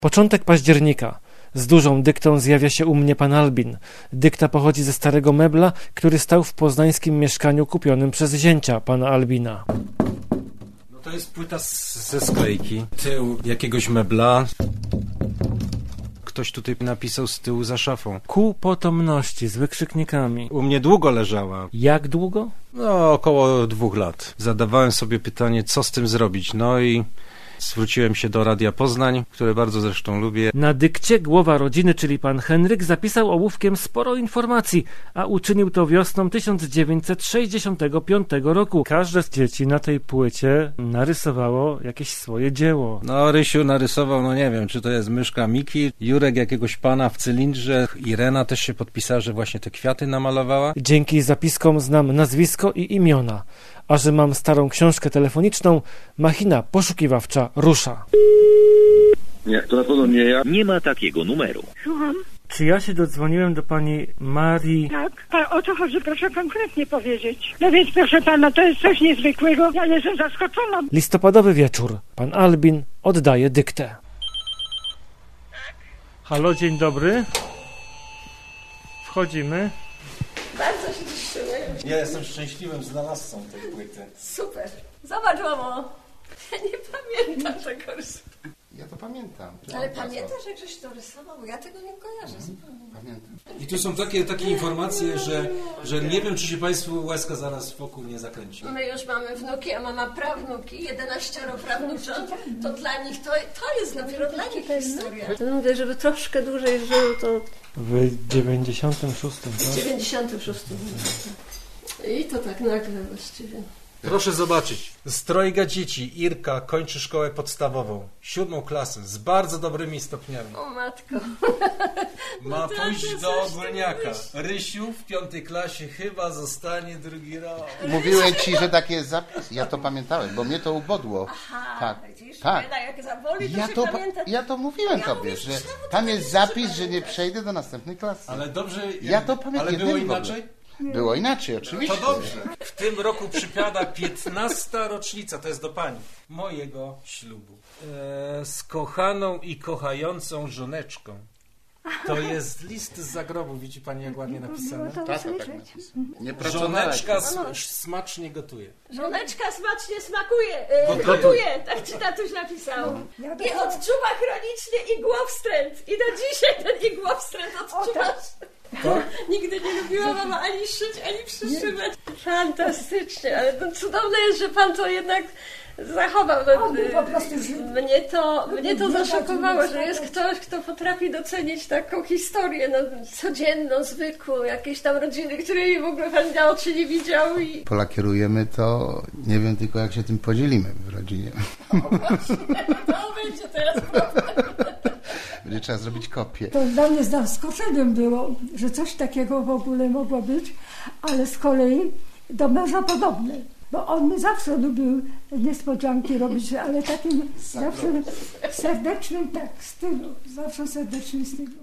Początek października. Z dużą dyktą zjawia się u mnie pan Albin. Dykta pochodzi ze starego mebla, który stał w poznańskim mieszkaniu kupionym przez zięcia pana Albina. No to jest płyta ze sklejki. Tył jakiegoś mebla. Ktoś tutaj napisał z tyłu za szafą. Ku potomności z wykrzyknikami. U mnie długo leżała. Jak długo? No, około 2 lat. Zadawałem sobie pytanie, co z tym zrobić. No i zwróciłem się do Radia Poznań, które bardzo zresztą lubię. Na dykcie głowa rodziny, czyli pan Henryk, zapisał ołówkiem sporo informacji, a uczynił to wiosną 1965 roku. Każde z dzieci na tej płycie narysowało jakieś swoje dzieło. No, Rysiu narysował, no nie wiem, czy to jest myszka Miki, Jurek jakiegoś pana w cylindrze, Irena też się podpisała, że właśnie te kwiaty namalowała. Dzięki zapiskom znam nazwisko i imiona, a że mam starą książkę telefoniczną, machina poszukiwawcza rusza. Nie, to na pewno nie ja. Nie ma takiego numeru. Słucham? Czy ja się dodzwoniłem do pani Marii? Tak. O co chodzi? Proszę konkretnie powiedzieć. No więc proszę pana, to jest coś niezwykłego. Ja jestem zaskoczona. Listopadowy wieczór. Pan Albin oddaje dyktę. Halo, dzień dobry. Wchodzimy. Bardzo się cieszymy. Ja jestem szczęśliwym znalazcą tej płyty. Super. Zobacz, mamo. Ja nie pamiętam tego rysunku. Ja to pamiętam. Ale pamiętasz, jak żeś to rysował? Bo ja tego nie kojarzę. Pamiętam. I tu są takie informacje, że nie wiem, czy się państwu łezka zaraz wokół nie zakręci. My już mamy wnuki, a mama prawnuki, 11 prawnucząt. To dla nich, to jest dopiero dla nich historia. No mówię, żeby troszkę dłużej żył, to... W 96, tak? W 96. I to tak nagle właściwie. Proszę zobaczyć. Z trojga dzieci Irka kończy szkołę podstawową, 7. klasę, z bardzo dobrymi stopniami. O matko. Ma pójść do ogólniaka. Rysiu w 5. klasie chyba zostanie 2. rok. Mówiłem ci, że taki jest zapis. Ja to pamiętałem, bo mnie to ubodło. Aha, Tak, widzisz? tak. Jak zaboli, to pamięta. Ja to mówiłem Ja tobie, mówię, że znowu tam to jest tak zapis, że nie przejdę do następnej klasy. Ale dobrze. Ja to pamiętam. Ale było jednym w ogóle. inaczej? Było inaczej, oczywiście. To dobrze. W tym roku przypada 15. rocznica, to jest do pani, mojego ślubu. Z kochaną i kochającą żoneczką. To jest list z zagrobu, widzi pani, jak ładnie napisane? Tak napisał. Nie Żoneczka smacznie gotuje. Żoneczka smacznie smakuje, Gotuje. tak ci tatuś napisał. I odczuwa chronicznie igłowstręt. I do dzisiaj ten igłowstręt odczuwasz. Nigdy nie lubiła mama ani szyć, ani przyszywać. Fantastycznie, ale no cudowne jest, że pan to jednak zachował. Po prostu Mnie to zaszokowało, że jest ktoś, kto potrafi docenić taką historię, no, codzienną, zwykłą, jakieś tam rodziny, której w ogóle pan na oczy nie widział. I... Polakierujemy to, nie wiem tylko jak się tym podzielimy w rodzinie. To będzie teraz problem. Będzie trzeba zrobić kopię. To dla mnie zaskoczeniem było, że coś takiego w ogóle mogło być, ale z kolei do męża podobne, bo on mi zawsze lubił niespodzianki robić, ale takim zawsze serdecznym stylu, zawsze serdecznym stylu.